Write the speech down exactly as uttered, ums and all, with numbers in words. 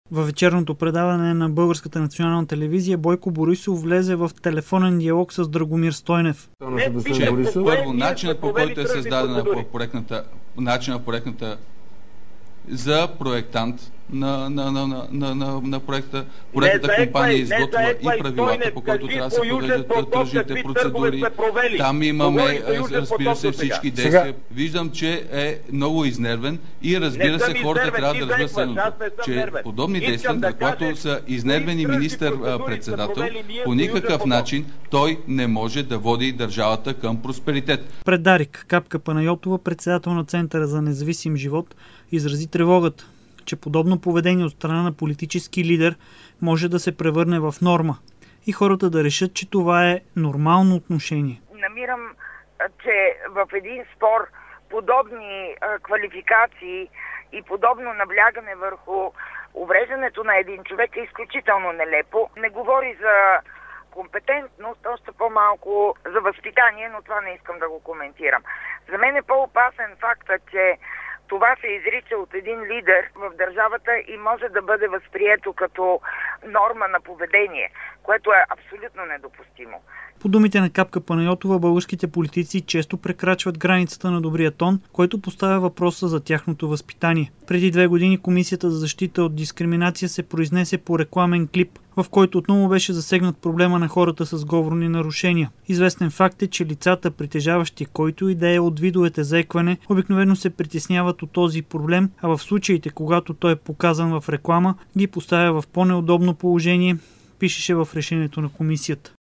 Във вечерното предаване на Българската национална телевизия Бойко Борисов влезе в телефонен диалог с Драгомир Стойнев. Че, първо, начинът, по който е създадена проектната, начинът проектната за проектант на, на, на, на, на, на, на проекта. Проектната компания изготвя и правилата, по които трябва да се провеждат тръжните процедури. Там имаме, разбира се, всички действия. Виждам, че е много изнервен и разбира се, хората трябва да разберат следното, че подобни действия, когато са изнервени министър-председател, по никакъв начин той не може да води държавата към просперитет. Пред Дарик Капка Панайотова, председател на Центъра за независим живот, изрази тревогата, че подобно поведение от страна на политически лидер може да се превърне в норма и хората да решат, че това е нормално отношение. Намирам, че в един спор подобни квалификации и подобно наблягане върху увреждането на един човек е изключително нелепо. Не говори за компетентност, още по-малко за възпитание, но това не искам да го коментирам. За мен е по-опасен фактът, че това се изрича от един лидер в държавата и може да бъде възприето като норма на поведение, което е абсолютно недопустимо. По думите на Капка Панайотова, българските политици често прекрачват границата на добрия тон, който поставя въпроса за тяхното възпитание. Преди две години Комисията за защита от дискриминация се произнесе по рекламен клип, в който отново беше засегнат проблема на хората с говорни нарушения. Известен факт е, че лицата, притежаващи който и да е от видовете заекване, обикновено се притесняват от този проблем, а в случаите, когато той е показан в реклама, ги поставя в по-неудобно положение, пишеше в решението на комисията.